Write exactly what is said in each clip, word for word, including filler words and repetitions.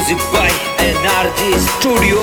Music by N R G Studio.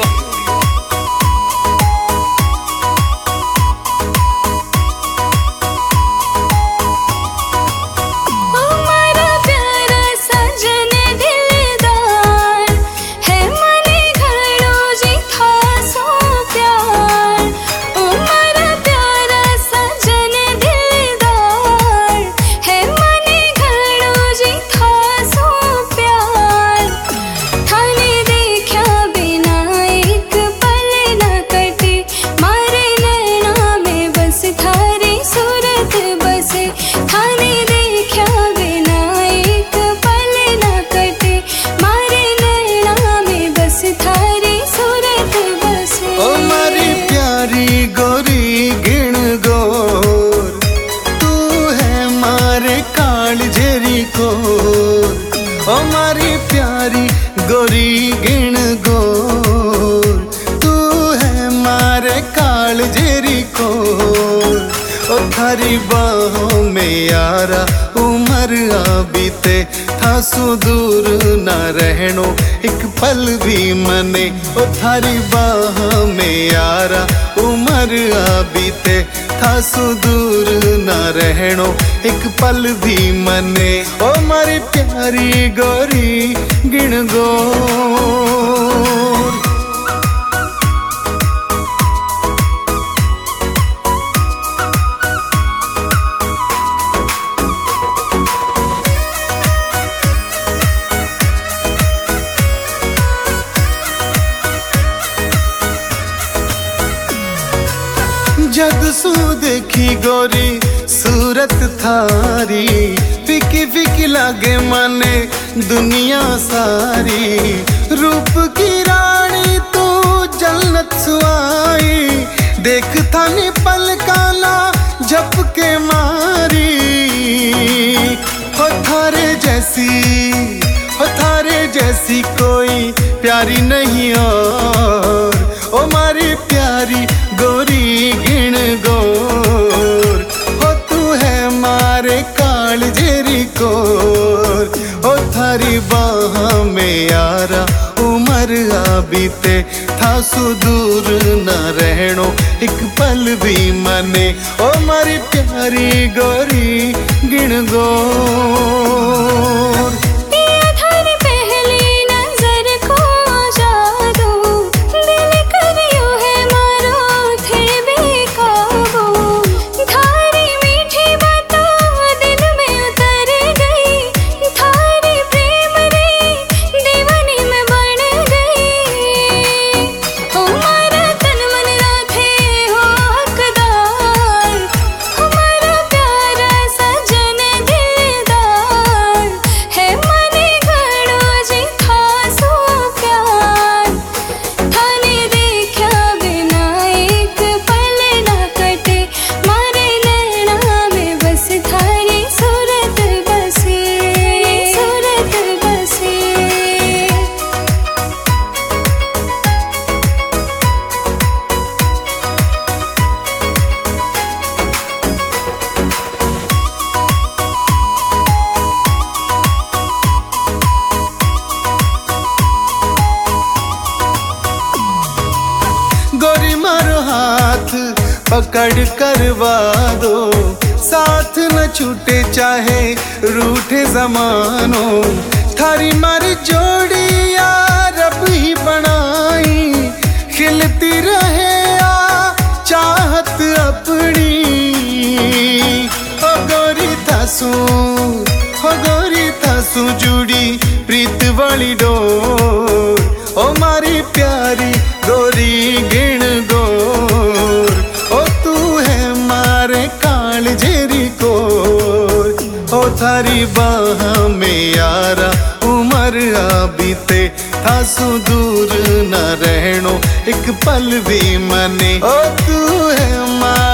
गोरी गिण गोर तू है मारे काल जेरी कोर। ओ मारी प्यारी गोरी गिण गोर तू है मारे काल जेरी कोर। ओ थारी बाहों में यारा उम्र आ बीते था सुदूर न रहनो एक पल भी मने। ओ थारी बाहों में यारा उम्र आ बीते था सुदूर न रहनो एक पल भी मने। ओ मारी प्यारी गोरी गिण गोर। जद सू देखी गोरी सूरत थारी फिकी फिकी लागे माने दुनिया सारी। रूप की रानी तू जन्नत सुआई देख थानी पलकाना झप के मारी। हो थारे जैसी हो थारे जैसी कोई प्यारी नहीं और। ओ मारी प्यारी गोरी गिण गोर हो तू है मारे काल जेरी कोर। ओ थारी बाह में यारा उम्र आ बीते था सुदूर न रहनो एक पल भी मने। ओ मारी प्यारी गोरी गिण गोर। पकड़ करवा दो साथ न छूटे चाहे रूठे जमानो। थारी मारी जोड़ी यार रब ही बनाई खिलती रहे आ चाहत अपनी। हो गोरी थासू हो गोरी थासू जुड़ी प्रीत वाली डोर। ओ मारी प्यारी गोरी गिण गोर काल जेरी कोर। ओ थारी बाह में यारा उम्र आ बीते था सुदूर न रहनो एक पल भी मने। ओ तू है मार